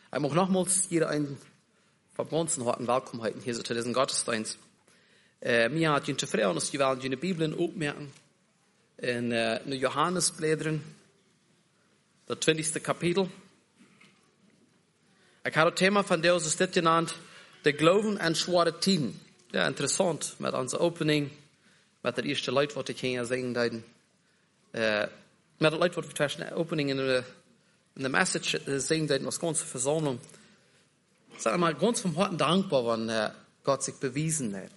Ich mag nochmals jeder einen von uns harten Willkommen heißen hier so zu diesem Gottesdienst. Mir hat jene Frau und die wollen jene Bibeln aufmerken. In Johannes blädern. Das 20. Kapitel. Ich habe das Thema von Deus ist das genannt, der Glauben an schwere Tiden. Ja, interessant, mit unserer Opening, mit der ersten Leute, was ich hier singen deuten. Mit der Leute, was wir zwischen der Opening in der Message singen deuten, als ganze Versammlung. Ich sage mal, ganz vom Herzen dankbar, wenn Gott sich bewiesen hat.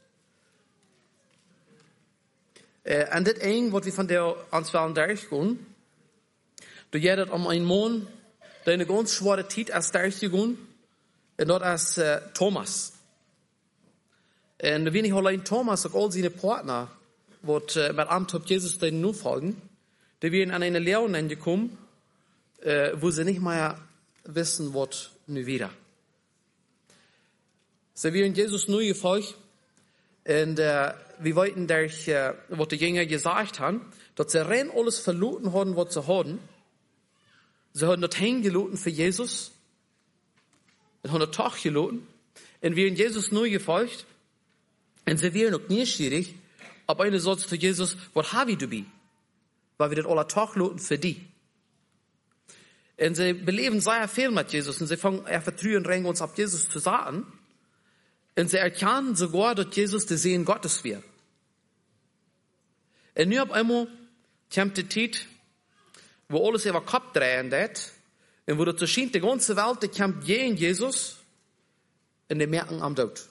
Und das Eng, was wir von der ans Wellen durchgehen, du gehst um einen Mann, der eine ganz schwere Zeit erst durchgegangen, und das ist Thomas. Und wenn ich allein Thomas und all seine Partner, die mit Amt Jesus den nur folgen, die werden an eine Lehre angekommen, wo sie nicht mehr wissen, was nun wieder. Sie werden Jesus nur gefolgt, und wir wollten durch, was die Jünger gesagt haben, dass sie rein alles verloren haben, was sie hatten. Sie haben dort hingeladen für Jesus, und haben dort Tag geladen, und wir haben Jesus nur gefolgt, und sie wären auch neugierig, aber einer sagt zu Jesus, was habe ich dabei? Weil wir das alle Tag laden für die. Und sie beleben sehr viel mit Jesus, und sie fangen vertrauen rein, uns ab Jesus zu sagen. Und sie erkennen sogar, dass Jesus der Sohn Gottes wird. Und nur auf einmal kommt die Zeit, wo alles über Kopf drehen wird, und wo das scheint, die ganze Welt, die kämpft gegen Jesus, und die merken am Tod.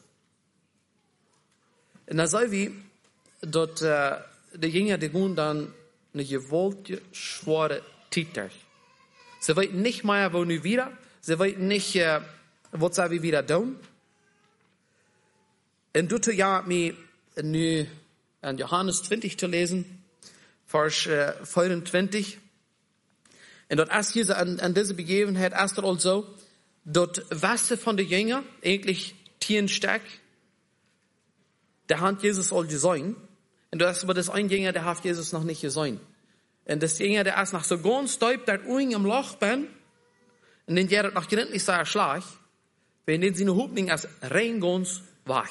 Und da sei wie, dass die Jünger, die gehen dann eine gewollte, schwere Zeit durch. Sie wissen nicht mehr, wo nu wieder, sie wissen nicht, was sie wieder tun. Und du ja mir nu in Johannes 20 zu lesen, Vers 24. Und dort erst hier an diese Begebenheit erst also, dort Wasser von den Jüngern eigentlich tieren stark, der hat Jesus all gesehen. Und das war das ein Jünger, der hat Jesus noch nicht gesehen. Und das Jünger, der erst nach so ganz deut, der uing im Loch bin, und den der noch gründlich sei Schlag, wenn den seine Hupning als rein ganz wach.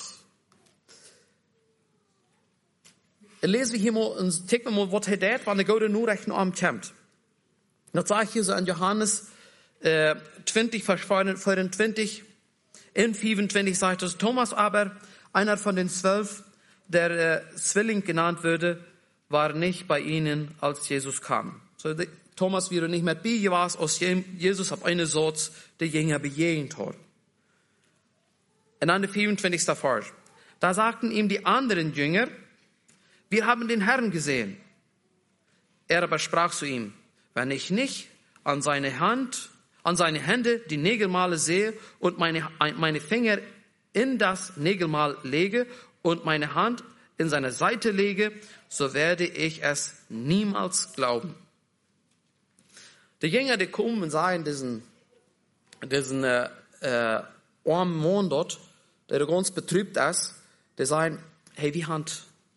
Lesen wir hier mal und checken wir mal, was er tät, wann der Gott nur recht am kämmt. Das sage ich hier so an Johannes 20, Vers 24, in 25 sagt es, Thomas aber, einer von den 12, der Zwilling genannt würde, war nicht bei ihnen, als Jesus kam. So, Thomas wäre nicht mehr bei ihm, als Jesus auf eine Sorte der Jünger begegnet hat. Und dann der 24. Vers. Da sagten ihm die anderen Jünger, wir haben den Herrn gesehen. Er aber sprach zu ihm, wenn ich nicht an seine Hände die Nägelmale sehe und meine Finger in das Nägelmal lege und meine Hand in seine Seite lege, so werde ich es niemals glauben. Die Jünger, die kommen und sagen, diesen armen Mann dort, der ganz betrübt ist, die sagen, hey, wie haben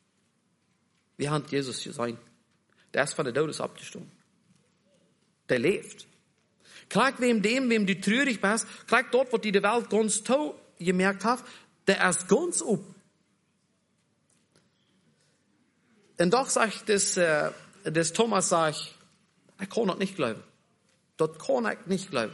Jesus gesehen? Der ist von der Todes abgestorben. Der lebt. Gleich wem du traurig bist, gleich dort, wo die Welt ganz toll gemerkt hat, der ist ganz up. Und doch sagt das Thomas, ich kann das nicht glauben. Das kann ich nicht glauben.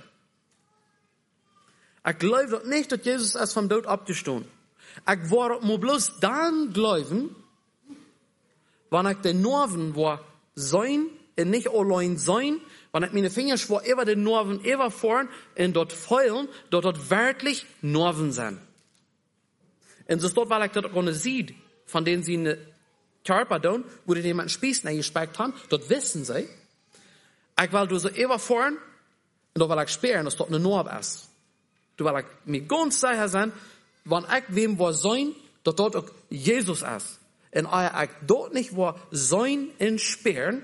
Ich glaube nicht, dass Jesus ist vom Tod abgestorben. Ich war nur bloß dann glauben, wenn ich den Norven war sein, und nicht allein sein, wenn ich meine Finger schwor über den Norven über vorn, und dort feulen, dort wirklich Norven sind. Und so ist dort, weil ich dort auch nicht sieht, von denen sie eine Körper tun, wo die jemanden Spieß gespeckt haben, dort wissen sie, ich will du so über vorn, und dort will ich sperren, dass dort eine Norv ist. Du will ich mir ganz sicher sein, wenn ich wem war sein, dass dort auch Jesus ist. Und ich dort nicht war sein in sperren,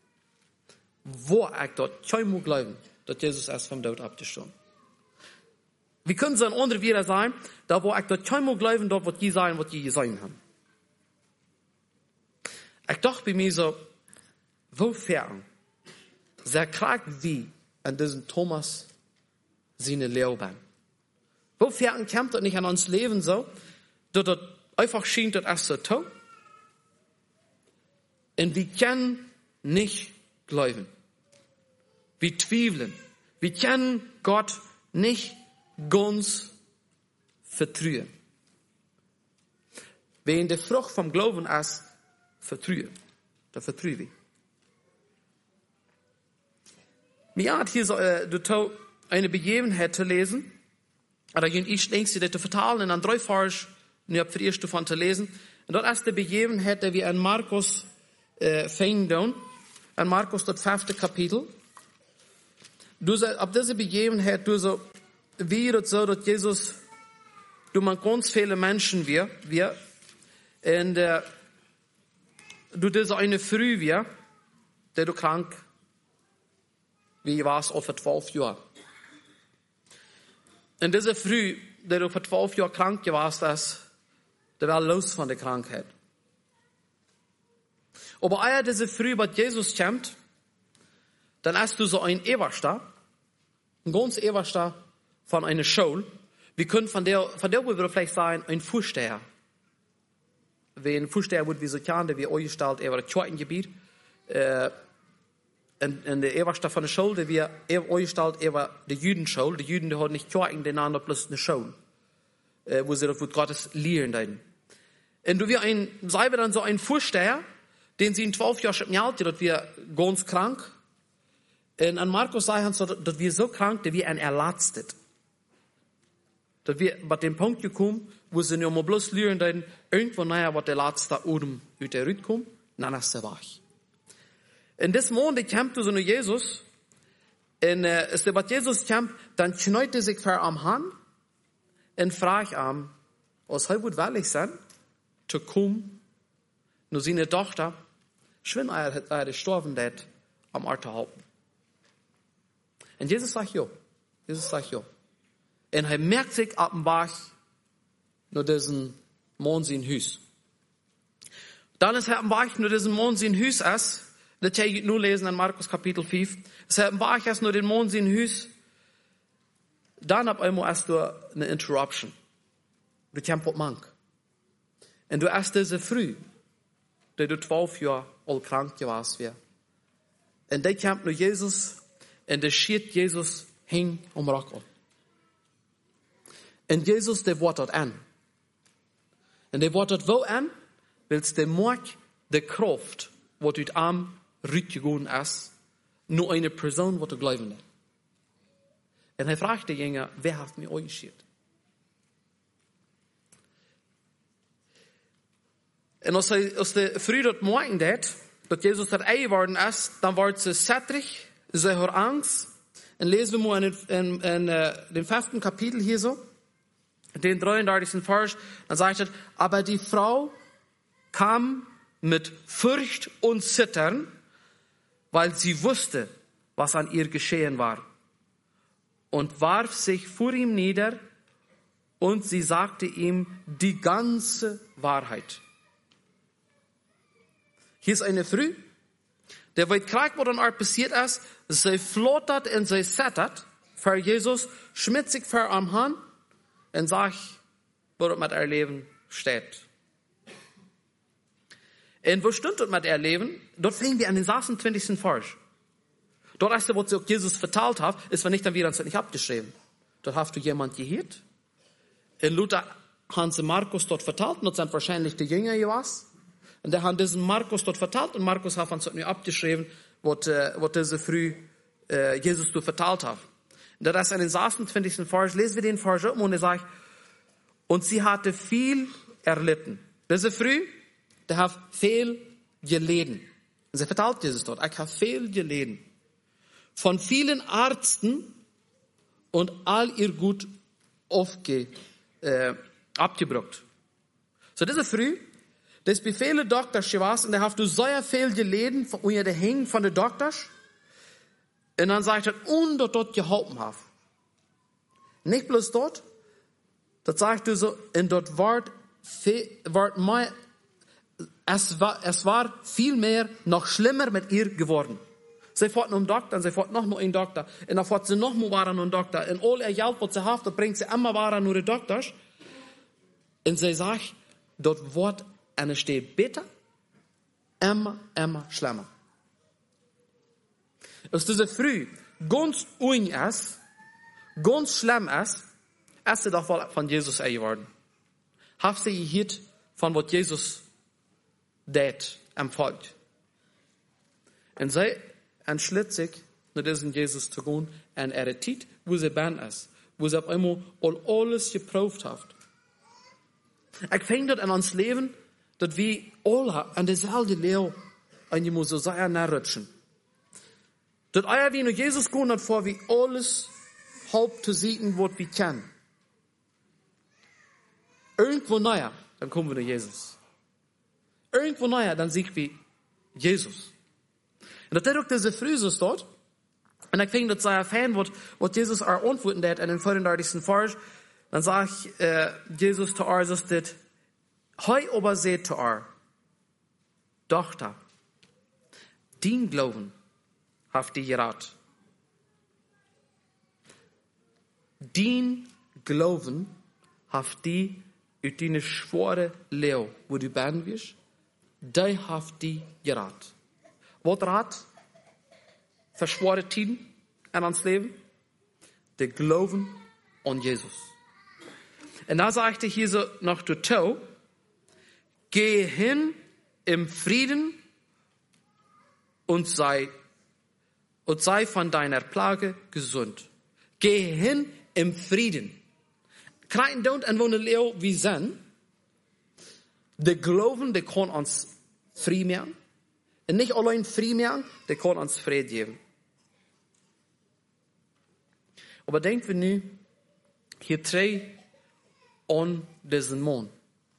wo ich dort kein glauben, dass Jesus erst vom Tod abgestorben. Wie können sie ein anderer wieder sein, da wo ich dort kein glauben, dort wird die sein, was die gesehen haben. Ich dachte bei mir so, wofern sehr krank wie an diesem Thomas seine Leben. Wo fährt kommt das nicht an uns Leben so, dass das einfach schien, dass es so tut? Und wir können nicht glauben. Wir zweifeln. Wir können Gott nicht ganz vertrauen. Wenn die Frucht vom Glauben ist, vertrauen. Da vertrauen wir. Mir hat hier so eine Begebenheit zu lesen. Oder ich denke, sie das zu vertalen und dann 3 Vers, nur für die erste davon zu lesen. Und dort ist die Begebenheit, die wir in Markus finden. In Markus, das 5. Kapitel. Ab dieser Begebenheit, wie das so, dass Jesus, man ganz viele Menschen wir, und diese eine Früh der du krank, wie war es, für 12 Jahre. Und diese Früh, der du für 12 Jahre krank warst, der war los von der Krankheit. Aber ehe diese Früh bei Jesus kommt, dann hast du so ein Eberster, ein ganz Eberster von einer Schule. Wir können von der würde vielleicht sagen, ein Vorsteher. Wenn ein Vorsteher wird wie so kennen, der wir eingestellt über das Kirchengebiet, in der Eberster von der Schule, der wir eingestellt über die Judenschule. Die Juden, die haben nicht Kirchen, die haben bloß eine Schule, wo sie das Wort Gottes lehren. Und du wir sei dann so ein Vorsteher, den sie in 12 Jahren schon alt, dass wir ganz krank. Und an Markus sagen sie, dass wir so krank, dass wir ein erlatztet. Dass wir bei dem Punkt gekommen, wo sie nur mal bloß lernen, irgendwo nachher, was der letzte Odem aus der Rüt kommt, dann ist er wach. In diesem Moment kommt so eine Jesus, und als der Jesus kommt, dann knäut er sich vor am Hand und fragt ihm, was er wird willig sein, zu kommen, nur seine Tochter, schwinn er gestorben hat, am Ort zu halten. Und Jesus sagt ja. Und er merkt sich ab dem Bach, nur diesen Mond in Hüs. Dann ist er am Bach, nur diesen Mond in Hüs ist, das kann ich nur lesen in Markus Kapitel 5. Es hat am Bach ist nur den Mond in Hüs. Dann ab einmal hast du eine Interruption. Du kommst auf Mank. Und du hast diese Früh, der du 12 Jahre alt krank warst. Und da kommt nur Jesus, und der schiert Jesus hing Rock. Und Jesus, der wortet an. Und der wortet wo an? Weil es der Mark, der Kraft, was du am rütgegangen ist, nur eine Person, die glauben hat. Und er fragt die Jünger, wer hat mir euch geschickt? Und als der früh dort morgen dat, dass Jesus dat ei geworden ist, dann wird sie sättrig, sie hat Angst. Und lesen wir mal in dem 5. Kapitel hier so, den 33. Vers, dann sagt er, aber die Frau kam mit Furcht und Zittern, weil sie wusste, was an ihr geschehen war. Und warf sich vor ihm nieder und sie sagte ihm die ganze Wahrheit. Hier ist eine Frau, der weiß gleich, was dann auch passiert ist. Sie flottert und sie zittert vor Jesus, schmiert sich vor am Hand und sagt, wo das mit ihr Leben steht. Und wo stimmt das mit ihr Leben? Dort fingen wir an den 26. Vers. Dort ist was Jesus verteilt hat, ist wenn nicht dann wieder nicht abgeschrieben. Dort hast du jemand gehört. In Luther haben sie Markus dort verteilt, und das sind wahrscheinlich die Jünger gewesen. Und der hat diesen Markus dort verteilt, und Markus hat uns nicht abgeschrieben, was diese früh Jesus dort verteilt hat. Und das ist in den 26. Vers, lesen wir den Vers um, und er sagt, und sie hatte viel erlitten. Diese früh, der hat viel gelitten. Und sie verteilt Jesus dort, ich habe viel gelitten. Von vielen Ärzten und all ihr Gut abgebrockt. So diese früh, das bei vielen Doktors gewesen, und der hat sehr viel gelitten, unter der Hängen von den Doktors. Und dann sagt er, und dort geholfen hat. Nicht bloß dort, das sagt er so, und dort es war viel mehr, noch schlimmer mit ihr geworden. Sie fährt noch einen Doktor, und sie fährt noch einen Doktor. Und dann fährt sie noch mal einen Doktor. Und all ihr Geld, was sie hat, das bringt sie immer weiter nur die Doktors. Und sie sagt, dort wird eine steht bitter, immer schlimmer. Als diese Früh ganz ung ist, ganz schlimm ist sie doch wohl von Jesus geworden. Hat sie gehört von was Jesus deed, empfolgt. Und sie entschließt sich, nach diesem Jesus zu gehen, und Zeit, wo sie ben ist, wo sie auf einmal alles geprüft hat. Ich finde das in uns Leben, dass wir alle an derselbe Lehre einmal so sehr nachrutschen. Dat eier wie nur Jesus gehen hat vor, wie alles halb zu sehen, was wir kennen. Irgendwo näher, dann kommen wir zu Jesus. Irgendwo näher, dann sehen wir Jesus. Und das ist auch diese Frühe dort. Und ich finde, das sei ein Fan, was Jesus auch antworten hat in den 34. Vers. Dann sagt Jesus zu ihr, das, heu aber seht zu ihr, Tochter, dein Glauben hat die gerat. Dein Glauben hat die uit die schwere Leo, wo du ben wirst, die hat die gerat. Wat rat? Verschwore Tiden in ons Leben? Der Glauben an Jesus. Und da sagte hier so noch dazu, geh hin im Frieden und sei von deiner Plage gesund. Geh hin im Frieden. Klein don't en wonen Leo wie zijn. Der Glauben, der kann uns frei machen. Und nicht allein frei machen, der kann uns Frieden geben. Aber denken wir nu, hier drei an diesen Mann.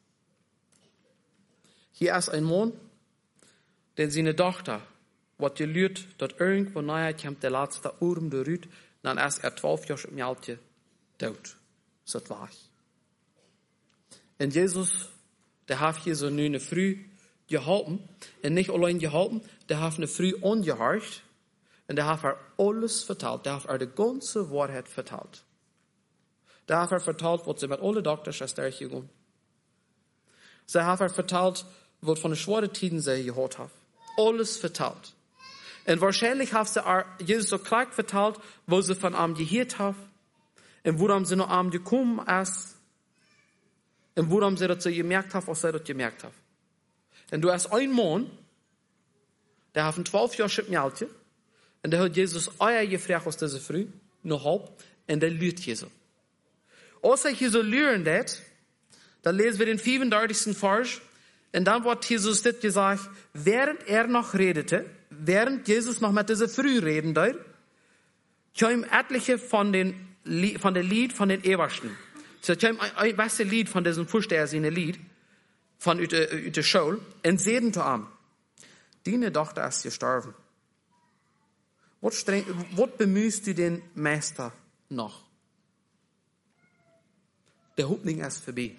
Hier ist ein Mann, der seine Tochter, was gelüht, dort irgendwo nahe kommt der letzte Urm der Rüt, dann ist 12 Jahre im Alter tot. So war ich. Und Jesus, der hat hier so eine Früh gehalten, und nicht allein gehalten, der hat eine Früh angehorcht, und der hat alles vertelt, der hat die ganze Wahrheit vertelt. Der hat vertelt, was sie mit allen Doktors aus der gegangen. Sie hat vertelt, was von den schweren Tiden sie gehört haben. Alles vertelt. Und wahrscheinlich hat sie Jesus so klar vertelt, wo sie von ihm gehört haben, und woran sie noch am gekommen ist, und woran sie das so gemerkt haben, was sie das gemerkt haben. Und du hast einen Mann, der hat 12 Jahre im Alter, und der hat Jesus euer gefragt aus dieser Früh, noch halb, und der lügt Jesus. Als er hier so lügen hat, dann lesen wir den 34. Vers, und dann wird Jesus das gesagt, während er noch redete, während Jesus noch mit dieser Früh reden dort, kamen etliche von der Lied von den Ewersten. So kam ein beste Lied von diesem Vorsteher, seine Lied, von der Schule, und sehen zu ihm, deine Tochter ist gestorben. Was bemühst du den Meister noch? Der Hoffnung ist vorbei.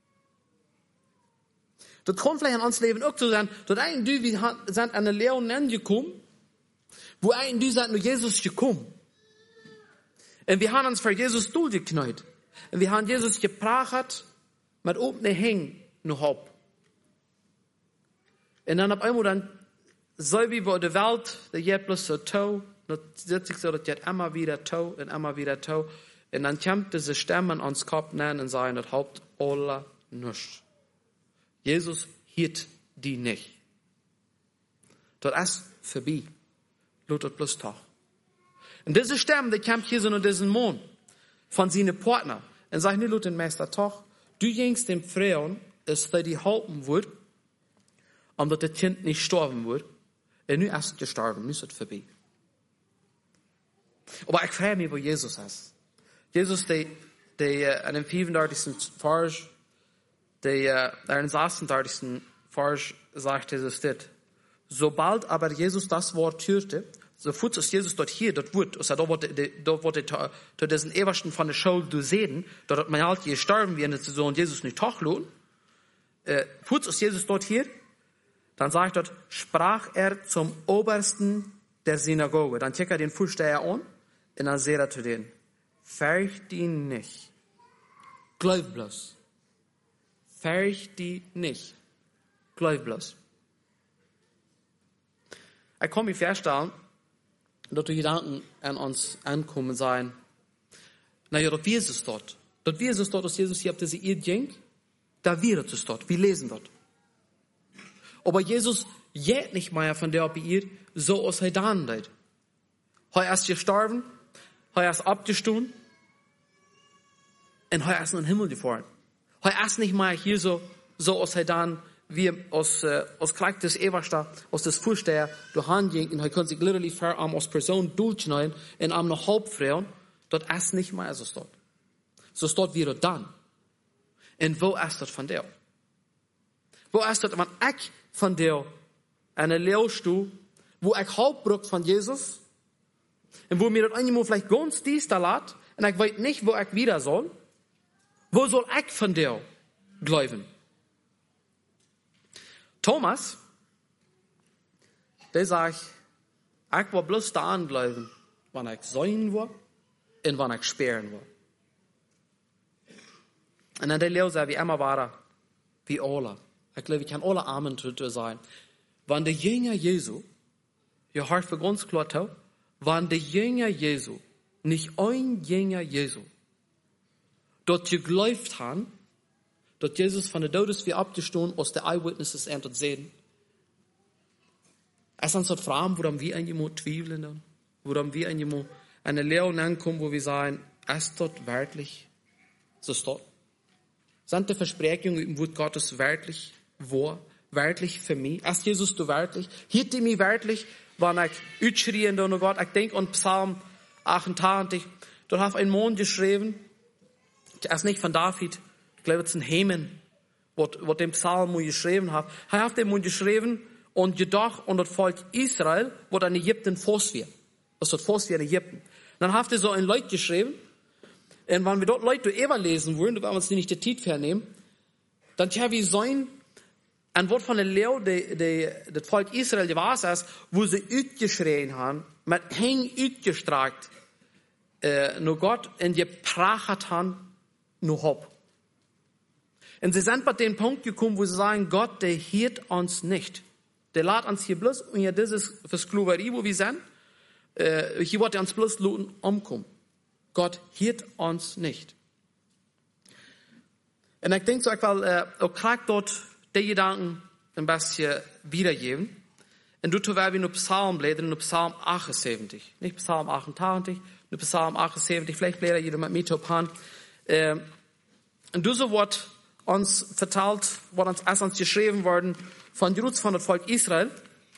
Das kann vielleicht in uns Leben auch so sein, dass wir sind an eine Lehre gekommen, wo wir sind nur Jesus gekommen. Und wir haben uns für Jesus durchgeknallt. Und wir haben Jesus geprachert mit offenen Hängen noch ab. Und dann auf einmal dann, so wie bei der Welt, der geht bloß so tau, dann sitzt sich so, das geht immer wieder tau und immer wieder tau. Und dann kommt diese Stimme ans Kopf nennen und sagen, das Haupt aller nichts. Jesus hielt die nicht. Das ist vorbei. Lut das bloß Tag. Und diese Stimme, die kommt hier so in diesen Mond von seinen Partner. Und sagt, nicht, den Meister, Tag, du gingst dem Frauen, dass die halten wird, und dass das Kind nicht sterben wird. Und nu ist es gestorben, nu ist es vorbei. Aber ich frage mich, wo Jesus ist. Jesus, der an dem 35. Vers, der in 36. Vers sagt Jesus das. Sobald aber Jesus das Wort hörte, so fuß ist Jesus dort hier, dort wird, also da wurde diesen Ewersten von der Schule du sehen, dort hat man halt gestorben, wie eine Saison Jesus nicht tachlohn. Fuß ist Jesus dort hier, dann sagt dort, sprach er zum Obersten der Synagoge. Dann checkt den Vorsteher an und dann sagt er zu denen, fürcht die nicht. Glaub bloß. Fürcht die nicht. Glaub bloß. Ich kann mir vorstellen, dass die Gedanken an uns ankommen sein. Naja, das ist es dort. Das ist es dort, dass Jesus hier auf diese Erde ging. Da wird es dort. Wir lesen dort. Aber Jesus geht nicht mehr von der Erde, so als er dann deed. Er ist gestorben, er ist abgestoßen und er ist in den Himmel gefahren. Er ist nicht mehr hier so als er dann wie aus Kleid des Eberster, aus des Vorsteher, durch Hand ging, und er konnte sich literally verarm als Person durchschneiden, und am noch halb frauen, dort ist nicht mehr so dort. So dort wieder dann. Und wo ist das von dir? Wo ist das, wenn ich von dir eine Lehrstuhl, wo ich Hauptbrück von Jesus, und wo mir das einmal vielleicht ganz dies da lässt, und ich weiß nicht, wo ich wieder soll, wo soll ich von dir glauben? Thomas, der sagt, ich war bloß da anglauben, wann ich sein war und wann ich sperren war. Und dann der Lehrer sagt, wie immer war er, wie alle. Ich glaube, ich kann alle Armen sein. Wenn der Jünger Jesu, ihr hört für ganz klar, wenn der Jünger Jesu, nicht ein Jünger Jesu, dort geglaubt haben, dass Jesus von der Todes wie abgestoßen aus der Eyewitnesses und sehen. Es ist uns Fragen, woran wir einmal zweifeln dann, woran wir einmal eine Lehre ankommen, wo wir sagen, ist dort wirklich so dort? Sind die Versprechungen im Wort Gottes wirklich wahr, wirklich für mich? Ist Jesus du wirklich? Hielt die mich wirklich, wenn ich utschrien da Gott? Ich denke an Psalm 88, dort hat ein Mann geschrieben, der ist nicht von David, ich glaube, es ist ein Heman, was den Psalm geschrieben hat. Er hat den geschrieben und gedacht an das Volk Israel, wo dann Ägypten fast wird. Das ist fast wie in Ägypten. Dann hat er so ein Leut geschrieben, und wenn wir dort Leute überlesen wollen, da werden wir uns nicht die Zeit vernehmen, dann kann wir sein, ein Wort von der Lehre, das Volk Israel, die war es, wo sie utgeschrien haben, mit Häng utgestreckt, nur Gott, und geprachet haben, nur Hopp. Und sie sind bei dem Punkt gekommen, wo sie sagen, Gott, der hielt uns nicht. Der lädt uns hier bloß, und ja, das ist für Sklaverei, wo wir sind, hier wird er uns bloß umkommen. Gott hielt uns nicht. Und ich denke so, ich will auch gerade dort die Gedanken ein bisschen wiedergeben. Und dort werden wir nur Psalm blättern, nur Psalm 78. Nicht Psalm 88, nur Psalm 78. Vielleicht blättert jeder mit mir topan. Und diese Wort uns verteilt, was uns erst uns geschrieben worden von Jerusalem, von dem Volk Israel.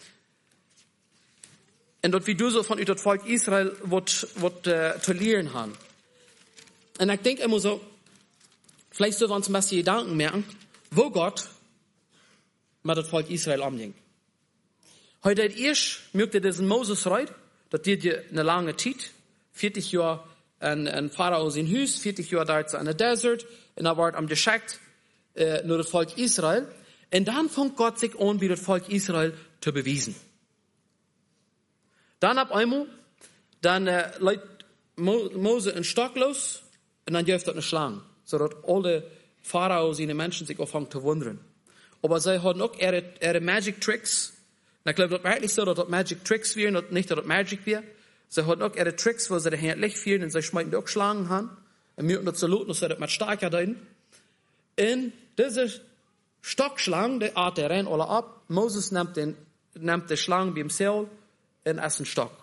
Und dort wie du so von dem Volk Israel zu lernen haben. Und ich denke immer so, vielleicht sollten wir uns ein bisschen Gedanken merken, wo Gott mit dem Volk Israel umging. Heute erst mögt ihr diesen Moses reut, das geht dir eine lange Zeit, 40 Jahre ein Pharao sein Haus, 40 Jahre da in der Desert, und er wird am geschickt, nur das Volk Israel. Und dann fängt Gott sich an, wie das Volk Israel zu beweisen. Dann ab einmal, dann legt Mose einen Stock los, und dann wirft er eine Schlange, so dass alle Pharao, seine Menschen sich anfangen zu wundern. Aber sie haben auch ihre Magic Tricks. Und ich glaube, das ist wirklich so, dass das Magic Tricks wären, und nicht, dass das Magic wäre. Sie haben auch ihre Tricks, wo sie die Hand Licht führen, und sie schmeiden auch Schlangen an. Und müssen das so lauten, dass sie das mit stärker deuten. Und diese Stockschlange, die Art, der rennen alle ab. Moses nimmt die Schlange beim Seil und isst einen Stock.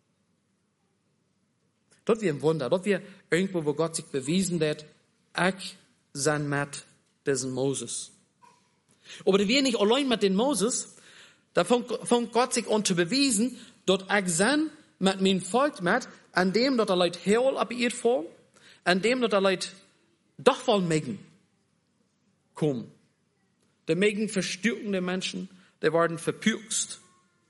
Das wäre ein Wunder. Das wäre irgendwo, wo Gott sich bewiesen hat, ich bin mit diesem Moses. Aber das wäre nicht allein mit dem Moses. Da fängt Gott sich an zu beweisen, dass ich bin mit meinem Volk mit, an dem, dass Leute Heil ab ihr fallen, an dem, dass Leute doch wollen mögen kommen. Die mögen verstärkende Menschen, die werden verpürkst.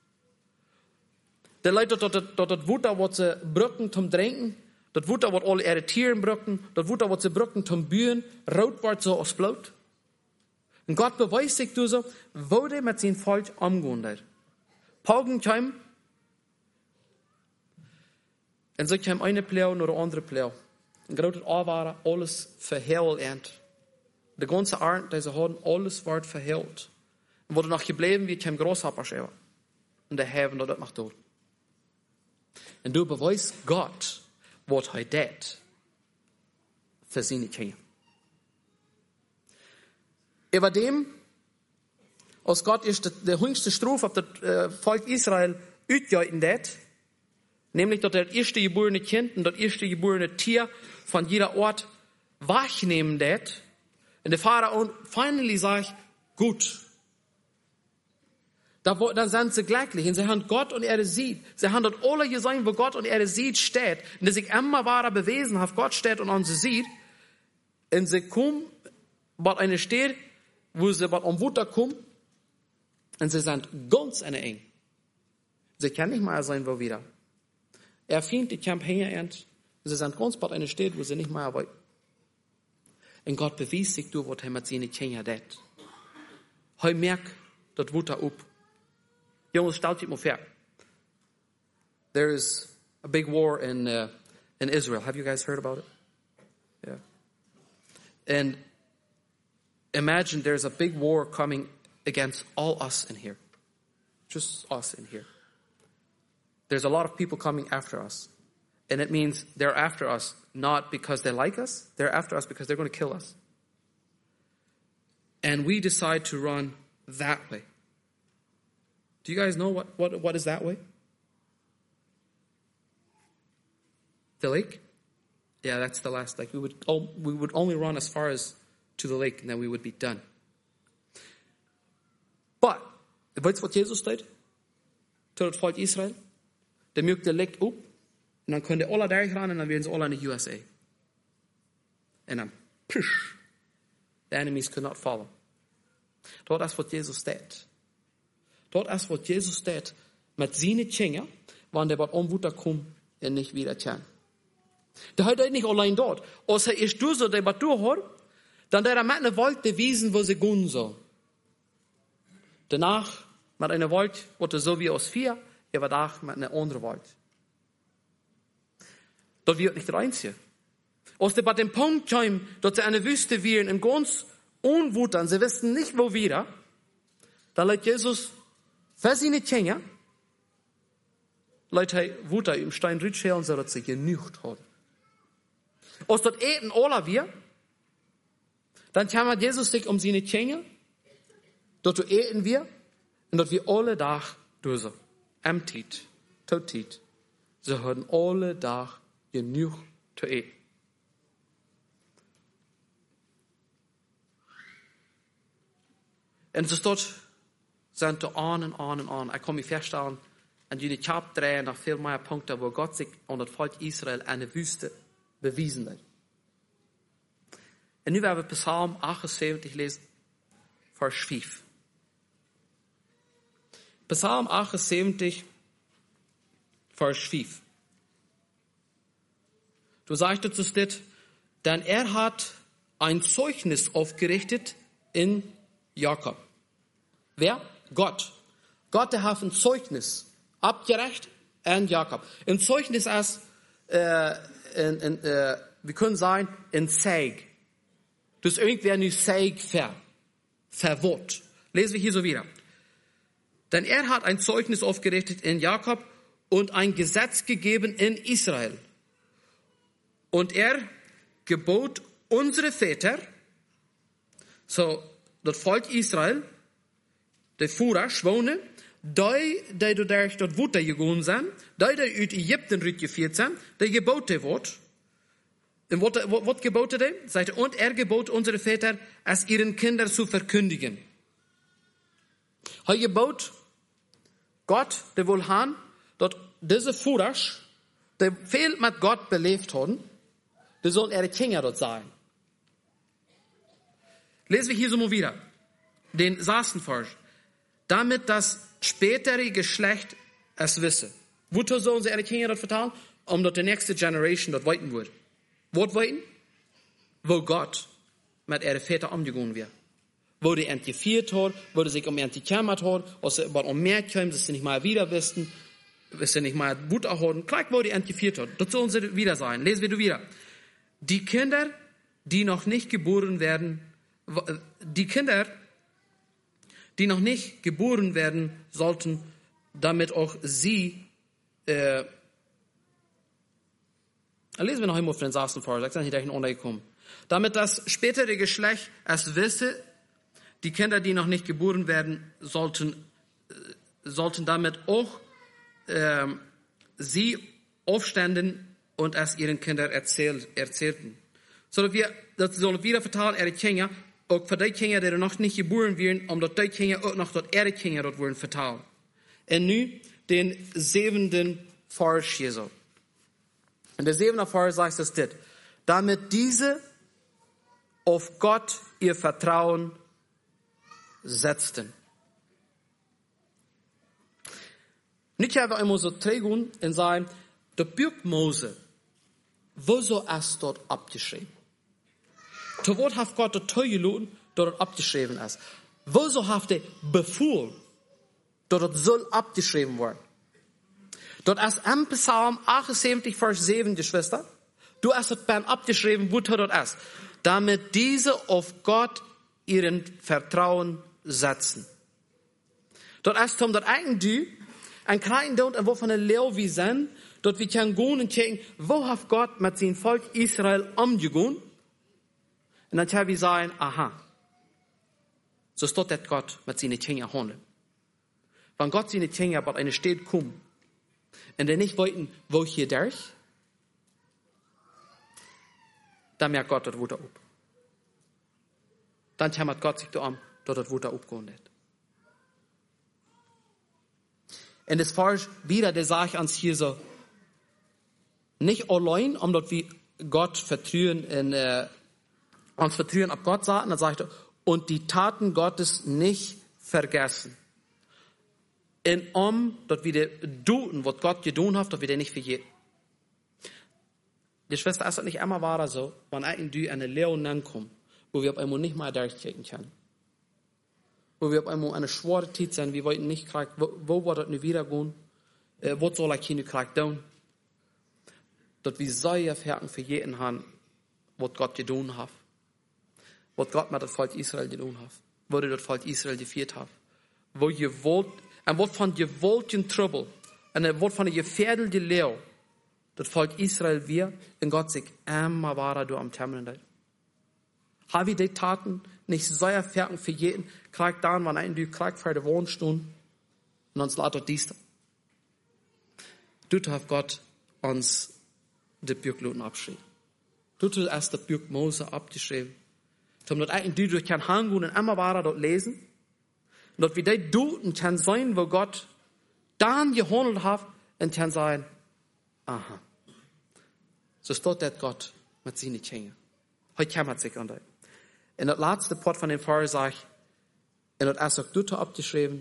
Die Leute, dass das Wutter, was sie brücken zum Trinken, das Wutter, was alle ihre Tiere brücken, das Wutter, was sie brücken zum Bühen, rot wird so aus Blut. Und Gott beweist sich so, wo der mit seinem Volk umgehen hat. Paugentheim, En so kwam eine plek naar de andere plek. En grote waren alles verheeld. De ganze aard die ze hadden, alles wordt verheeld. En wat er nog gebleven, wie kwam grootschappers over. En de hebben dat nog dood. En du bewijst God wat hij deed voor zijn kinderen. Über dem, als Gott ist de höchste Strafe auf das Volk Israel uitgeübt hat, nämlich dass das erste geborene Kind und das erste geborene Tier von jeder Ort wahrnehmen hat. Und der Pharao finally sagt, gut. Da sind sie glücklich. Und sie haben Gott und er sieht. Sie haben dort alle gesehen, wo Gott und er sieht steht. Und dass sich immer wahrer bewiesen hat, Gott steht und sie sieht. Und sie kommen, bei einer steht, wo sie bei am Wutter kommen. Und sie sind ganz eng. Sie können nicht mal sein, wo wieder. Er findet die Camp hängen und sie sind ganz bei einer steht, wo sie nicht mehr wollen. Und Gott beweist sich durch, was er mit seinen Kindern tut. Er merkt, das Wutter up. Jongens, stellt euch mal vor. There is a big war in Israel. Have you guys heard about it? Yeah. And imagine there's a big war coming against all us in here. Just us in here. There's a lot of people coming after us. And it means they're after us not because they like us. They're after us because they're going to kill us. And we decide to run that way. Do you guys know what is that way? The lake? Yeah, that's the last lake. We would only run as far as to the lake and then we would be done. But, weet je wat Jesus deed? Tot het volk Israël? De mögt de lek op. En dan kunnen alle daar gaan en dan werden ze alle in de USA. En dan, push. The enemies could not follow. Dat is wat Jesus deed. Dat is wat Jesus deed met zijn kinderen, wanneer wat onwuter komt en niet weer kan. De hij deed niet alleen dat. Als hij is door zo, dat wat door hoort, dan deed hij met een wolk bewijzen, wo ze gaan zou. Danach met een wolk, wat er zo wie als vier, overdag met een andere wolk. Dat wird nicht der Einzige. Als sie bei dem Punkt kommen, dass sie eine Wüste wären, im ganz unwuttern, sie wissen nicht, wo wieder, da lädt Jesus für seine Kinder, lädt er Wutter im Stein rütscheln, so dass sie genügt haben. Als das Eten aller wir, dann kümmert Jesus sich um seine Kinder, dort eten wir, und dort wir alle Tag durch so, emptied, totit. Sie haben alle Tag genug zu eten. En ze stond zijn te aan en aan en aan. Ik kan me voorstellen, en jullie chap 3 nog veel meer punten, waar God zich aan het volk Israël aan de wüste bewiesen heeft. En nu werden we Psalm 78 lezen, vers 5. Psalm 78, vers 5. Du sagst es dit, denn er hat ein Zeugnis aufgerichtet in Jakob. Wer? Gott. Gott, der hat ein Zeugnis abgerecht in Jakob. Ein Zeugnis als, wir können sagen, ein Zeig. Dus irgendwer nu Zeig verwort. Lesen wir hier so wieder. Denn er hat ein Zeugnis aufgerichtet in Jakob und ein Gesetz gegeben in Israel. Und er gebot unsere Väter, so das Volk Israel, de Voeraars wonen, die du daar tot Wutter gegaan zijn, die uit Egypten uitgeführt zijn, die geboten wordt. Und wat geboten die? Sagt und er gebot unsere Väter, es ihren Kindern zu verkündigen. Er gebot Gott, der wohl haben, dass diese Voeraars, die viel mit Gott belebt haben, die sollen ihre Kinder dort sein. Lesen wir hier so mal wieder den Sastenvers. Damit das spätere Geschlecht es wisse. Wozu sollen sie ihre Kinder dort vertalen? Dass die nächste Generation dort weiten wird. Was weiten? Wo Gott mit ihren Vätern umgegangen wird. Wo die entgeführt hat, wo die sich um ihn gekümmert hat, als sie aber um mehr kommen, dass sie nicht mal wieder wissen. wisst ihr nicht mal, Wut erholen, gleich wo die entgeführt hat. Das sollen sie wieder sein. Lesen wir wieder. Die Kinder, die noch nicht geboren werden, sollten, damit auch sie, lesen wir noch einmal von den Saßen vor, ich nicht gleich untergekommen. Damit das spätere Geschlecht es wisse, die Kinder, die noch nicht geboren werden, sollten damit auch sie aufstanden und es ihren Kindern erzählten. Dat zullen wieder vertalen, ihre Kinder, auch für die Kinder, die noch nicht geboren werden, omdat die Kinder auch noch dort ihre Kinder dort worden vertalen. Und nu den 7. Vers hier so. In der 7. Vers sagt es dit. Damit diese auf Gott ihr Vertrauen setzten. Nicht hebben we einmal so trägen und sagen, der Buch Mose, wo so es dort abgeschrieben? Zu Wort hat Gott der Teugeladen, dort abgeschrieben ist. Wo so hat er befohlen, dort soll abgeschrieben werden. Dort ist im Psalm 78, Vers 7, Geschwister, du hast es beim abgeschrieben, wo dort ist. Damit diese auf Gott ihren Vertrauen setzen. Dort ist dort eigentlich ein kleinen Dort, wo von der Levi sind, dort wir können gehen und checken, wo hat Gott mit seinem Volk Israel umgegangen? Und dann können wir sagen, aha, so steht das Gott mit seinen Kindern handeln. Wenn Gott seine Kinder bei einer Stadt kommt, und die nicht wollten, wo hier durch, dann merkt Gott, dort wird er ab. Dann kümmert Gott sich darum, dort wird er abgehen. Und das Vers wieder, der sagt uns hier so, nicht allein, omdat wir Gott vertrauen, uns vertrauen auf Gott sagen, dann sagt er, und die Taten Gottes nicht vergessen. Und dass wir tun, was Gott getan hat, dass wir nicht vergessen. Die Schwester, ist das nicht immer wahr so, wenn irgendwie eine Leon ankommt, wo wir auf einmal nicht mehr durchchecken können. Wo wir auf einmal eine schwere Zeit sind, wir wollten nicht kriegen, wo wird das nicht wieder gehen? Was soll ich hier kriegen tun? Dass wir sehr Verhärten für jeden haben, was Gott getan hat. Was Gott mit dem Volk Israel getan hat. Wo das Volk Israel geführt hat. Wo ihr wollt, ein Wort von gewollten Trouble, ein Wort von der gefährlichen Leo, das Volk Israel wir, in Gott sich immer weiter durch am Terminal. Haben wir die Taten nicht sehr Verhärten für jeden, kriegt dann, wenn ein du kriegt für die Wohnstunde, und uns lässt dies. Dort hat Gott uns die Büchluten abgeschrieben. Dort hat erst der Buch Mose abgeschrieben. Damit ein du durch kein Hangun und immer weiter dort lesen. Und dass wir die Duten kann sein, wo Gott dann gehandelt hat, und kann sein, aha. So steht das Gott mit seinen Kindern. Heute kümmert sich an das. In das letzte Part von dem Vers sagt, in das erste Dute abgeschrieben,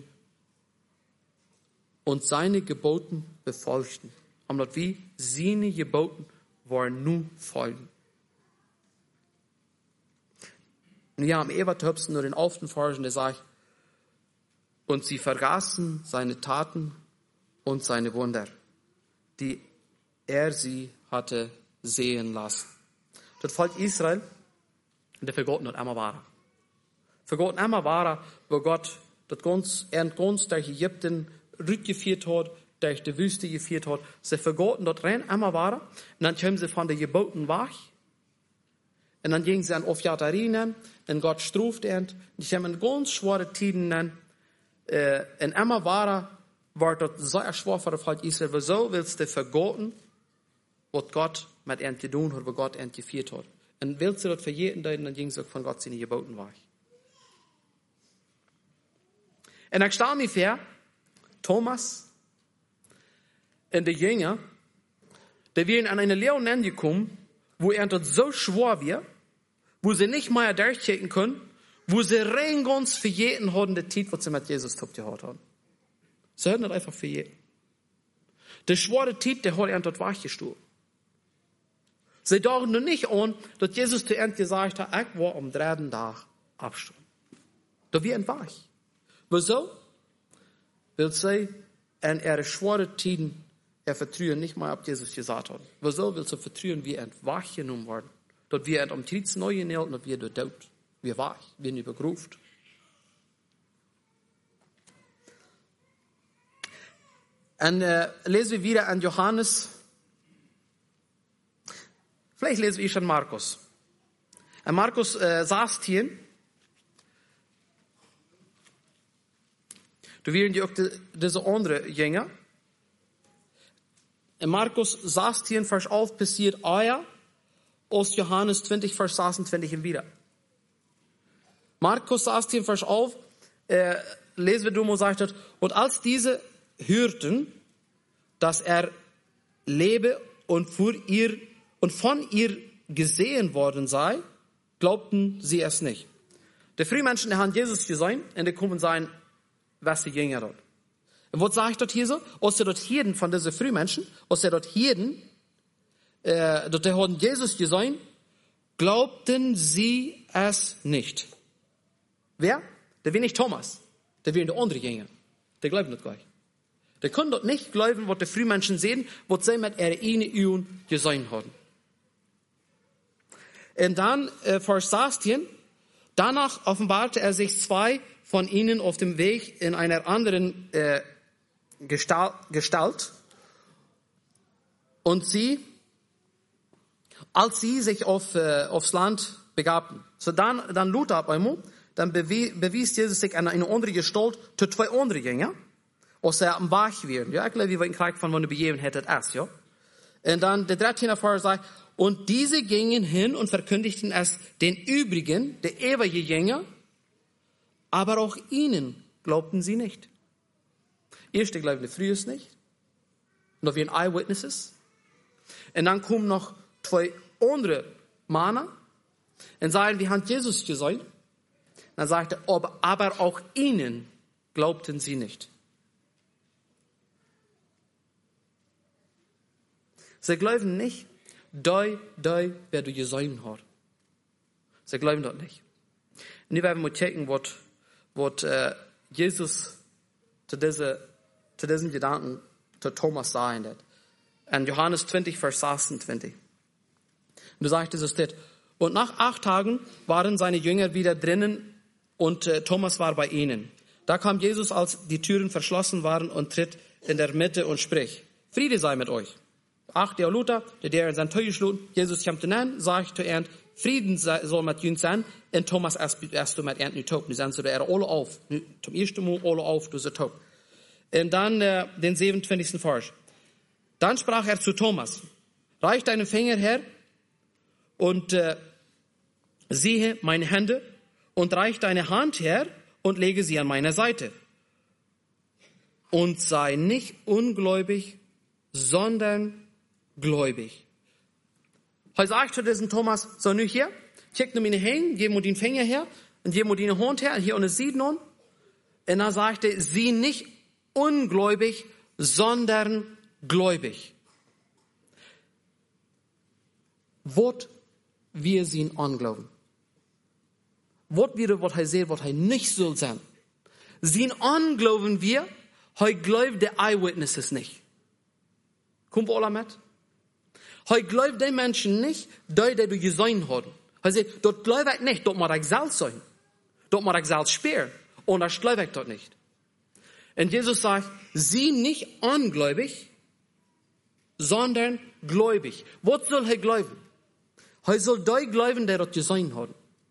und seine Geboten befolgten. Omdat wir seine Geboten wollen nun folgen. Und hier am Evertöpsten nur den 8. Vers, der sagt, und sie vergaßen seine Taten und seine Wunder, die er sie hatte sehen lassen. Das Volk Israel, der vergotten nicht einmal war. Vergotten einmal war, wo Gott das ganz durch Ägypten rückgeführt hat, durch die Wüste geführt hat. Sie vergotten dort rein einmal war. Und dann kamen sie von der Geboten weg. Und dann gingen sie an Ophiatarinen, und Gott straft ihn. Die kamen ganz schwere Tiden an. Und einmal war dort sehr schwer für das Volk Israel. Wieso willst du vergotten, was Gott mit ihnen getan hat, was Gott ihnen geführt hat? Und willst du das für jeden deuten, dann ging es von Gott seine Geboten weg. Und dann stelle mir vor, Thomas und die Jünger, die wären an eine Leon angekommen, wo er dort so schwer wird, wo sie nicht mehr durchchecken können, wo sie rein ganz für jeden hatten, die Zeit, was sie mit Jesus gehabt haben. Sie hatten das einfach für jeden. Der schwere Zeit, der hat er dort weggestuhlt. Sie dachten nur nicht an, dass Jesus zu ihnen gesagt hat, ich war am 3. Tag abgestorben. Da wir entwach. Wieso? Weil sie en schwere tiden vertrouwen niet meer op Jesus gesagt hat. We zullen ze vertrouwen wie wach genomen worden. Dat we om triets neu genäht, dat we dood. Wir wach, wir nicht begroeft. En lesen wir wieder an Johannes. Vielleicht lesen wir schon Markus. Und Markus saß hier. Du wären die auch diese andere Jünger. Und Markus saß hier in Vers 11 passiert euer aus Johannes 20, Vers 26 und wieder. Markus saß hier in Vers 11, lesen wir dumm und sagt, und als diese hörten, dass lebe und von ihr gesehen worden sei, glaubten sie es nicht. Die Frühmenschen, die haben Jesus gesehen, und die kommen sein, was die Jünger dort. Und was sagt dort hier so? Als dort Hirten von diesen Frühmenschen, als dort Hirten, dort haben Jesus gesehen, glaubten sie es nicht. Wer? Der will nicht Thomas. Der will der andere Jünger. Der glaubt nicht gleich. Der können dort nicht glauben, was die Frühmenschen sehen, was sie mit ihrer Üben gesehen haben. Und dann, Vers 16, danach offenbarte sich zwei von ihnen auf dem Weg in einer anderen Gestalt. Und als sie sich aufs Land begabten, so dann lud ab einmal, dann bewies Jesus sich an eine andere Gestalt zu zwei andere Jünger, als am Weg wären. Ja, ich glaube, wir wollen kriegen von einer Begebenheit das, ja. Und dann der 13. Vers sagt, und diese gingen hin und verkündigten es den übrigen, der ewige Jünger, aber auch ihnen glaubten sie nicht. Erste glauben die frühes nicht. Noch wie ein Eyewitnesses. Und dann kommen noch zwei andere Männer und sagen, wir haben Jesus gesehen. Dann sagt er, aber auch ihnen glaubten sie nicht. Sie glauben nicht, wer du gesehen hast. Sie glauben das nicht. Und wir werden mal checken, was Jesus zu diesen Gedanken zu Thomas sagen hat. In Johannes 20, Vers 26. Und du sagst es dort. Und nach 8 Tagen waren seine Jünger wieder drinnen und Thomas war bei ihnen. Da kam Jesus, als die Türen verschlossen waren, und tritt in der Mitte und spricht, Friede sei mit euch. 8 der Luther, der in sein Tür schlug, Jesus kommt hinein, sagt zu ihm, Frieden soll mit uns sein, und Thomas erst du mit ihm nicht taub. Du sagst, du alle auf. Zum ersten Mal alle auf, du bist taub. Und dann den 27. Vers. Dann sprach er zu Thomas, reich deinen Finger her und siehe meine Hände und reich deine Hand her und lege sie an meine Seite. Und sei nicht ungläubig, sondern gläubig. Heute sagt zu diesem Thomas, so nu hier, check nur meine Hände, gib mir den Finger her und gib mir deine Hand her und hier ohne sieht nun. Und dann sagte, sie nicht ungläubig, sondern gläubig. Was wir sie anglauben. Was er sieht, was er nicht soll sein. Sie anglauben wir, er glaubt der Eyewitnesses nicht. Kommt alle mit? Er glaubt den Menschen nicht, die du gesehen hast. Er sagt, dort glaube ich nicht, dort muss ich selbst sein. Dort muss ich selbst spüren. Und das glaube ich dort nicht. Und Jesus sagt, sie nicht ungläubig, sondern gläubig. Was soll er glauben? Er soll die glauben, die dort gesehen haben.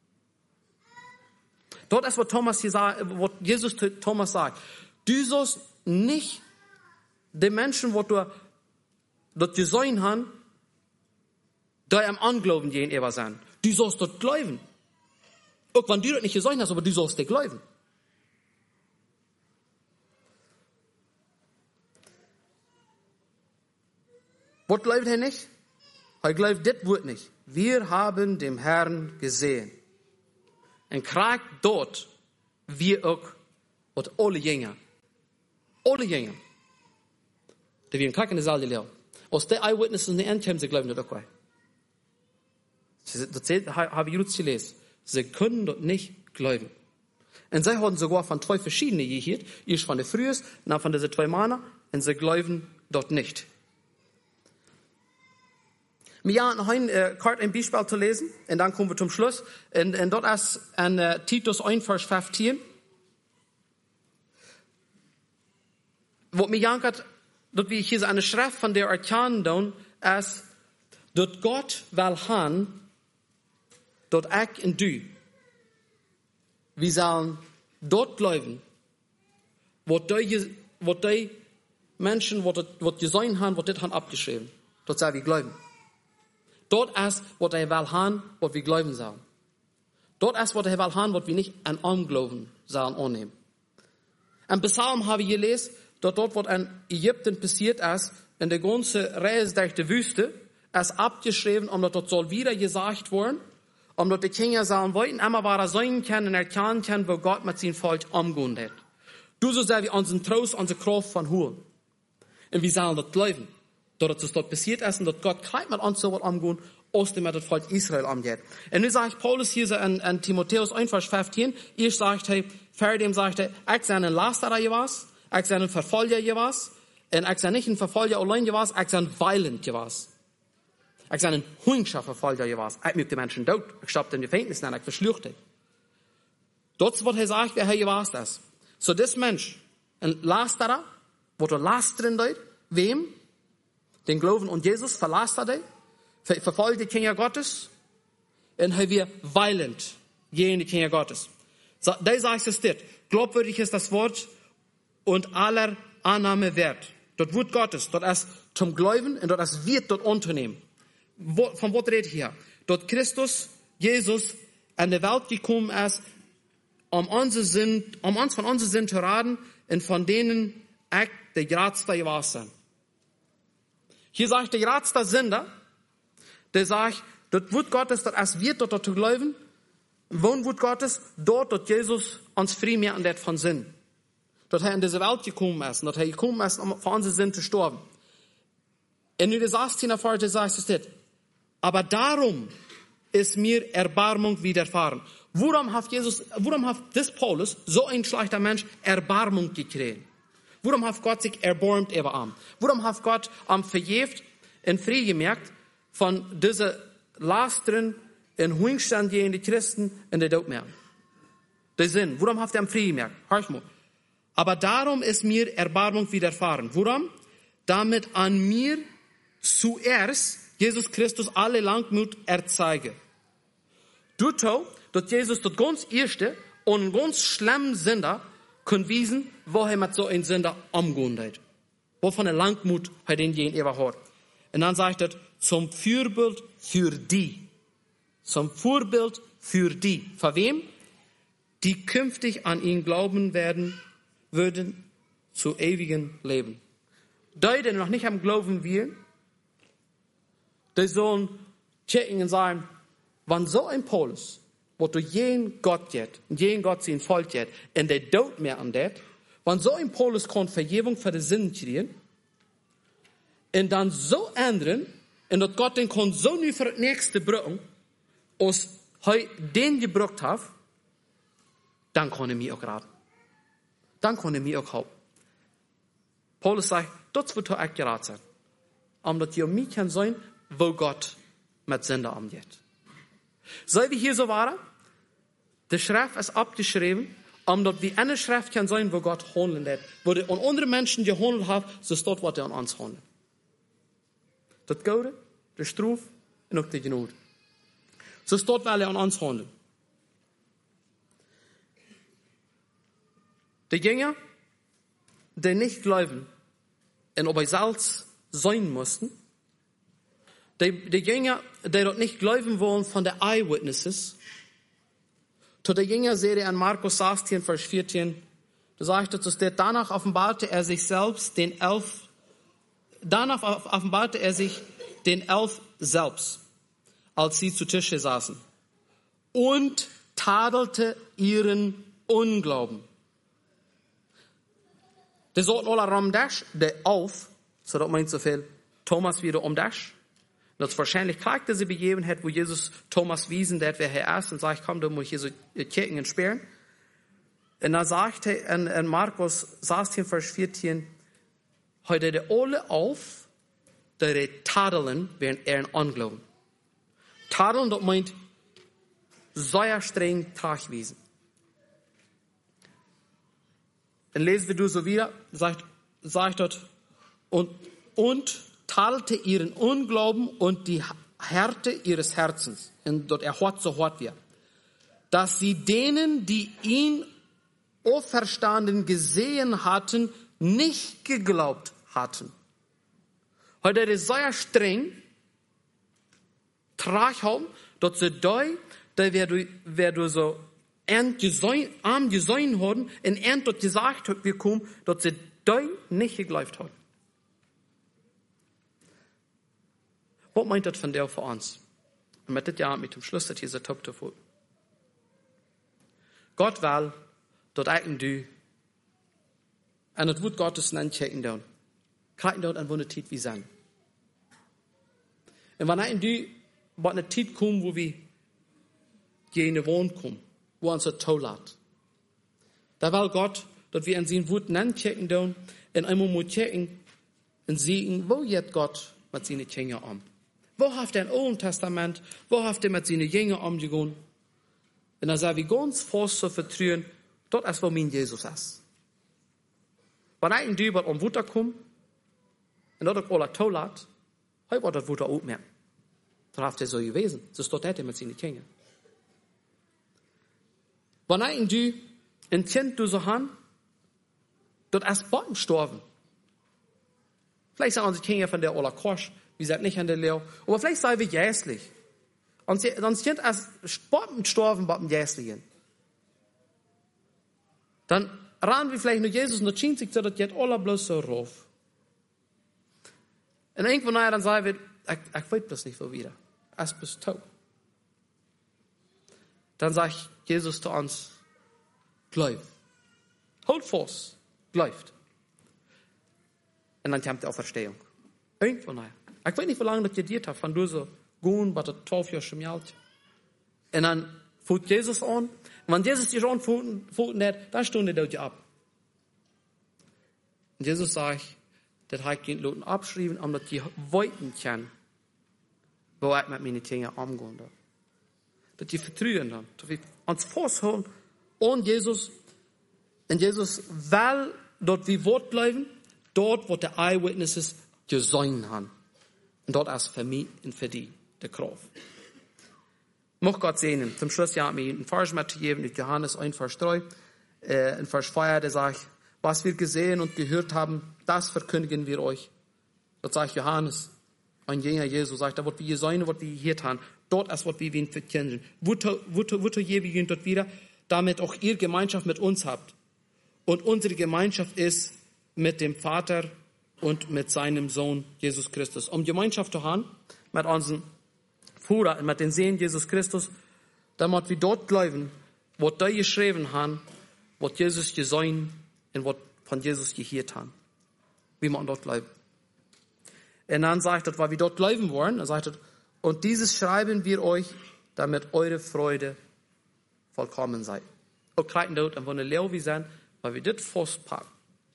Dort ist, was Jesus zu Thomas sagt. Du sollst nicht den Menschen, die du dort gesehen haben, die am Anglauben gegenüber sein. Du sollst dort glauben. Auch wenn du das nicht gesehen hast, aber du sollst dir glauben. Was glaubt er nicht? Er glaubt das Wort nicht. Wir haben den Herrn gesehen. Und kriegt dort, wir auch, und alle Jünger. Alle Jünger. Die werden kriegen in der Saal gelehrt. Aus der Eyewitnesses in der End kommen, sie glauben das auch. Das habe ich jetzt gelesen. Sie können dort nicht glauben. Und sie haben sogar von 2 verschiedenen gehört. Erst von der Frühes, dann von diesen 2 Männern. und sie glauben dort nicht. Wir haben noch ein Beispiel zu lesen, und dann kommen wir zum Schluss. Und dort ist in Titus 1, Vers 15. Wo mir jankert, dort wie hier eine Schrift von der erkennen, ist, dort Gott will haben, dort ich und du. Wir sollen dort glauben, wo die Menschen, was gesehen haben, was das haben abgeschrieben. Dort sollen wir glauben. Dort ist, was er will haben, was wir glauben sollen. Dort ist, was er will haben, was wir nicht an Unglauben sollen annehmen. Im Psalm habe ich gelesen, dort, was in Ägypten passiert ist, in der ganzen Reise durch die Wüste, ist abgeschrieben, dort soll wieder gesagt werden, dort die Kinder sollen wollten, immer war sein können und erkennen können, wo Gott mit seinem Volk umgehen hat. Du sollst wir unseren Trost, unsere Kraft von holen. Und wir sollen dort glauben. Dort es dort passiert ist und dort Gott gleich mit uns so was umgehen, aus dem das Volk Israel umgeht. Und nun sagt Paulus hier so in Timotheus 1, Vers 15, ich sagt, hey, vor dem sagt er, ich sei ein Lasterer gewesen, ich sei ein Verfolger gewesen, und ich sei nicht ein Verfolger allein gewesen, ich sei ein Violent gewesen. Ich sei ein hunger Verfolger gewesen. Ich möchte die Menschen tot, ich stopp den Gefängnis nicht, ich verschluchte. Dort wird er sagt, wer er gewesen ist. So, das Mensch, ein Lasterer, wo der Lasteren deut, wem? Den Glauben und Jesus verlasst er, verfolgt die Kinder Gottes, und er wird violent gegen die Kinder Gottes. So, da sagt es das, glaubwürdig ist das Wort und aller Annahme wert. Dort wird Gottes, dort ist zum Glauben und dort ist wird dort unternehmen. Von was redet hier? Dort Christus, Jesus, an der Welt gekommen ist, um uns von unseren Sünden zu raten und von denen ich der Gradste gewesen. Hier sagt der Gradste Sünder, der sagt, dort wird Gottes, dort es wird dort zu glauben, wohnt wird Gottes, dort Jesus uns frei machen wird von Sinn. Dort er in diese Welt gekommen ist, dort er gekommen ist, um für unsere Sünden zu sterben. Und in der 16. Vers sagt es das, aber darum ist mir Erbarmung widerfahren. Warum hat das Paulus, so ein schlechter Mensch, Erbarmung gekriegt? Warum hat Gott sich erbarmt über ihn? Warum hat Gott verjäft und frei gemerkt von diesen Lastern und Hunger gegen die Christen in der Tod mehr? Der Sinn, warum hat er frei gemerkt? Hör mal. Aber darum ist mir Erbarmung widerfahren. Warum? Damit an mir zuerst Jesus Christus alle Langmut erzeige. Dort Jesus dort ganz erste und ganz schlimmen Sünder können wiesen, woher mit so ein Sünder umgehen hat. Wovon Langmut bei den gegenüber hat. Und dann sagt er, zum Vorbild für die. Zum Vorbild für die. Für wem? Die künftig an ihn glauben würden zu ewigen Leben. Die, die noch nicht am Glauben will, die sollen checken und sagen, wenn so ein Paulus, wo du jeden Gott geht, und jeden Gott sein Volk geht, und der tut mehr an das, wenn so ein Paulus kann Vergebung für die Sünden kriegen, und dann so ändern, und dass Gott den kann so nie für das nächste brücken, als er den gebrückt hat, dann kann er mir auch raten. Dann kann er mir auch helfen. Paulus sagt, das wird er akkurat sein. Omdat je mich kann sein, wo Gott mit Sünder umgeht. So wie hier so war, die Schrift ist abgeschrieben, omdat wie eine Schrift kann sein, wo Gott handeln hat. Wo die an andere Menschen gehandelt haben, so ist dort, was er an uns handelt. Das Gute, die Strafe und auch die Gnade. So ist dort, weil er an uns handelt. Die Jünger, die nicht glauben, und ob er Salz sein mussten, die Jünger, die dort nicht glauben wollen von den Eyewitnesses, zu der Jünger sehe ich in Markus 16, Vers 14, da sagt er, dass danach offenbarte er sich den Elf selbst, als sie zu Tische saßen, und tadelte ihren Unglauben. Die sollten alle ramdash, der auf, so das meint so viel, Thomas wieder umdash. Das wahrscheinlich klagte sie Begebenheit, wo Jesus Thomas wiesen, der wer er ist, und sagt, komm, du musst hier so Kirchen entsperren. Und dann sagt er in Markus 16, Vers 14, heute de alle auf, dat de tadelen während er Unglauben. Tadeln, dat meint, sehr streng tragwezen. Und lesen wir du so wieder, sagt dort, und tadelte ihren Unglauben und die Härte ihres Herzens. Und dort hart so hart wird. Dass sie denen, die ihn auferstanden gesehen hatten, nicht geglaubt hatten. Heute ist sehr streng, traghalm, dort sie da wer du so am gesehen haben, und dort gesagt hat, wir kommen, dort sie da nicht geglaubt haben. Was meint das von der für uns? Und mit dem Jahr, mit dem Schluss, dass dieser Top davor. Gott will, dort eigen du, und das wird Gottes nennen, checken down. Kreiten dort an wo eine Zeit wie sein. Und wenn eigen du, wo eine Zeit kommt, wo wir in eine Wohnung kommen, wo uns ein Toll hat. Da will Gott, dort wir an sie wird nennen, checken down, und einmal muss checken, und sehen, wo jetzt Gott mit seinen Kindern um. Wo hat er im Alten Testament, wo hat er mit seinen Jüngern umgegangen? Und dann sagen wir ganz fest zu vertrauen, dort ist, wo mein Jesus ist. Wenn ein Düber um Wutter kommt, und dort auch toll hat, heute wird das Wutter auch mehr. Dann hat er so gewesen. So ist dort mit seinen Kindern. Wenn ein Düber ein Kind so haben, dort ist Botten gestorben. Vielleicht sind unsere Kinder von der Ola Korsch, wir sind nicht an der Lehre, aber vielleicht seien wir jässlich. Und sonst sind erst Botten gestorben beim Jässlichen. Dann ran wir vielleicht nur Jesus und schien sich das jetzt alle bloß so rauf. Und irgendwann nachher dann sagen wir, ich weiß das nicht so wieder. Es bist tot. Dann sagt Jesus zu uns, glaub. Hold fast. Glaubt. Und dann kommt die Auferstehung. Irgendwann nachher. Ich weiß nicht, wie lange das gedauert hat, von du so gehen, was das 12 Jahre schon alt. Und dann fängt Jesus an. Und wenn Jesus dich anfängt hat, dann stunde er dich ab. Und Jesus sagt, das hat die Leute abschreiben, damit die wollten können, wo ich mit meinen Kindern umgehen darf. Dass die vertrauen dann. Dass wir uns festhalten an Jesus. Und Jesus will, dort wir Wort bleiben, dort, wo die Eyewitnesses gesehen haben. Und dort ist für mich und für die der Kraft. Mocht Gott segnen. Zum Schluss ja mir ein Vers mitgegeben, in Johannes 1, Vers 3, in Vers 4, der sagt, was wir gesehen und gehört haben, das verkündigen wir euch. Dort sagt Johannes, ein Jünger Jesu, sagt, da wird wir sein, was wir hier tun. Dort ist, was wir ihn verkündigen. Wo je wir dort wieder, damit auch ihr Gemeinschaft mit uns habt. Und unsere Gemeinschaft ist mit dem Vater und mit seinem Sohn Jesus Christus. Um Gemeinschaft zu haben mit unserem Führer und mit den Sehen Jesus Christus, damit wir dort bleiben, was da geschrieben haben, was Jesus gesehen und was von Jesus gehört haben. Wie man dort bleibt. Und dann sagt er, weil wir dort bleiben wollen, er sagt, und dieses schreiben wir euch, damit eure Freude vollkommen sei. Und kleiden dort, und wenn wir Leute sein, weil wir das festpacken.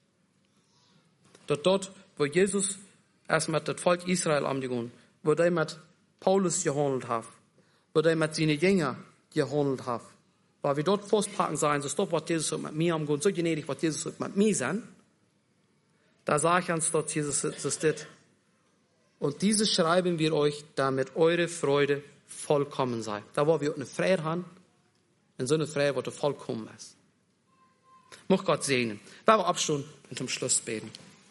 Dort, wo Jesus erst mit dem Volk Israel umgegangen, wo der mit Paulus gehandelt hat, wo der mit seinen Jüngern gehandelt hat, weil wir dort festpacken sein, so stopp, was Jesus mit mir umgegangen, so gnädig, was Jesus mit mir sein, da sage ich uns dort, Jesus ist das. Und dieses schreiben wir euch, damit eure Freude vollkommen sei. Da wo wir eine Freude haben, in so eine Freude, wo der vollkommen ist. Mocht Gott segnen. Wir haben abstehen und zum Schluss beten.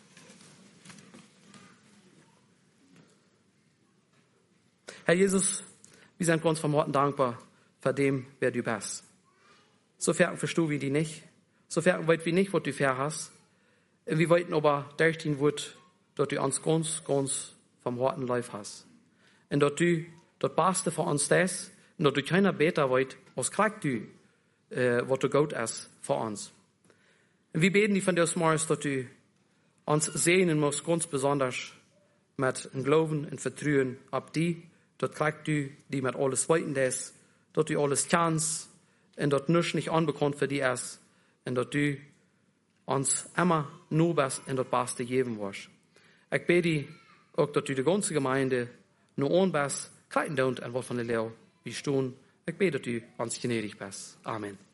Herr Jesus, wir sind uns vom Herzen dankbar für dem, wer du bist. So fern verstehen wir die nicht. So fern weit wir nicht, was du fair hast. Und wir wollten aber durch den Wort, dass du uns ganz, ganz vom Herzen live hast. Und dass du das Beste für uns das, und dass du keiner besser wollt, was kriegst du, was du gut ist für uns. Und wir beten die von dir morgens, dass du uns sehen musst, ganz besonders mit dem Glauben und Vertrauen ab die, dort kriegst du, die mit alles weiten das, dass du alles kannst, und dort nichts nicht unbekannt für die ist, und dass du ons immer nu best en dat beste geven wordt. Ik bid die ook dat u de ganze gemeinde nu onbest krijgen doet en wat van de leeuw wie stoen. Ik bid dat u ons gnädig bent. Amen.